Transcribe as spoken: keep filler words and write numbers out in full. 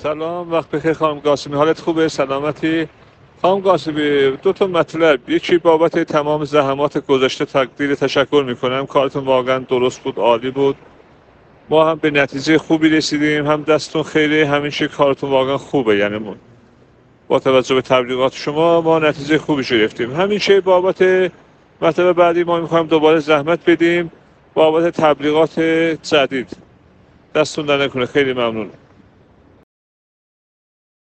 سلام، وقت بخیر خانم قاسمی، حالت خوبه؟ سلامتی؟ خانم قاسمی، دو تا مطلب، یکی بابت تمام زحمات گذشته تقدیر تشکر میکنم، کارتون واقعا درست بود، عالی بود، ما هم به نتیجه خوبی رسیدیم، هم دستون خیلی همیشه کارتون واقعا خوبه، یعنی ما با توجه به تبلیغات شما ما نتیجه خوبی گرفتیم. همیشه بابت مطلب بعدی ما میخوایم دوباره زحمت بدیم بابت تبلیغات جدید. دستون در نکنه، خیلی ممنون.